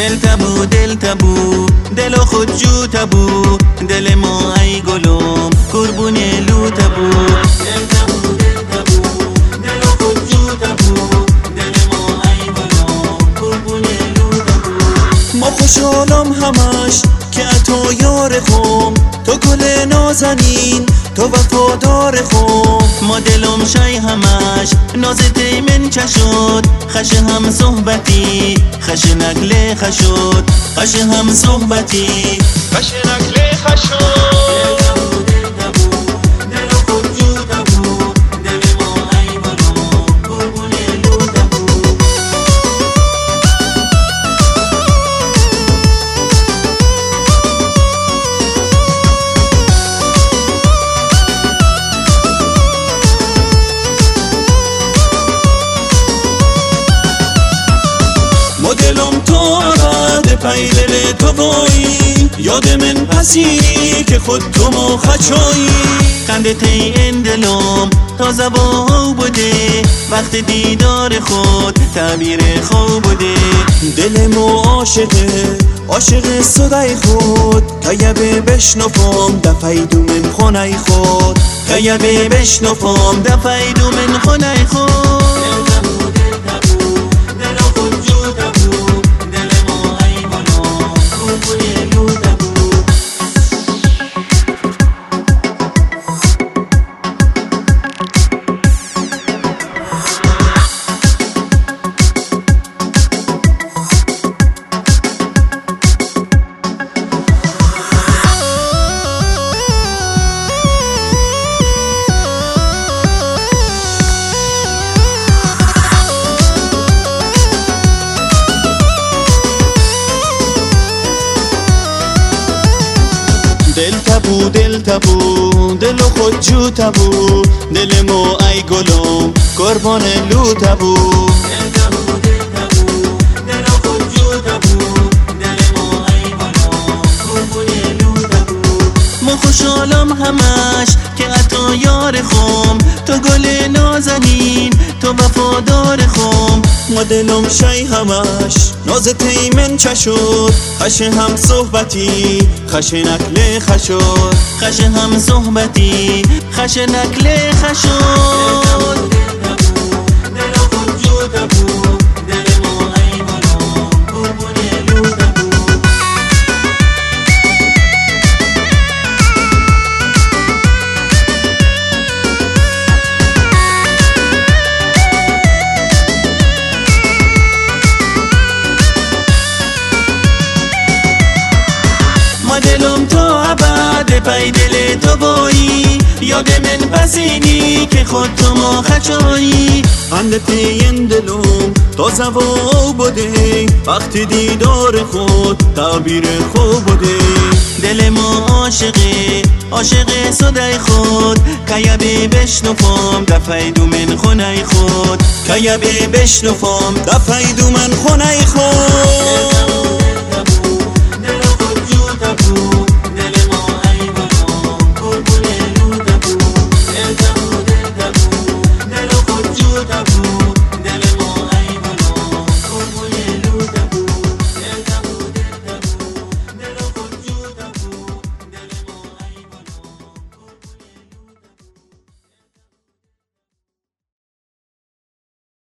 دل تبو دل تبو دل خود جو تبو دل ما ای گلم قربون لو تبو دل تبو دل تبو دل خود جو تبو دل ما ای گلم قربون لو تبو. ما خوشحالم همش که تو یار خوم، تو گل نازنین تو وفادار خوم. ما دلم شای همش ناز تیمن چشد خش هم صحبتی خش نکله خشد خش هم صحبتی خش نکله خشد. دلم تو رد پیدل تو بایی، یاد من پسیری که خود تو ما خچایی. خنده این دلم تازه با بوده وقت دیدار خود تعبیر خوب بوده. دلم عاشقه عاشق صدای خود، کیبه بشنفم دفعی دو من خونه خود، کیبه بشنفم دفعی دو من خونه خود. دل تبو دل تبو دل خود جو تبو دل ما ای گلم قربان لو تبو. دل تبو دل تبو دل خود جو تبو دل ما ای گلم قربان لو تبو. ما خوشحالم همش که تو یار خوم، تو گل نازنین تو وفادار خوم. ما دلم شای همش ناز تیمن چشد خش هم صحبتی خش نکله خشد خش هم صحبتی خش نکله خشد. دلم تو عبد پی دل تو بایی، یاد من پسینی که خود تو ما خچایی. خنده این دلم تازه و بوده وقت دیدار خود تعبیر خوب بوده. دل ما عاشقه عاشق صدای خود، کیبه بشنفم دفعی دو من خونه خود، کیبه بشنفم دفعی دو من خونه خود.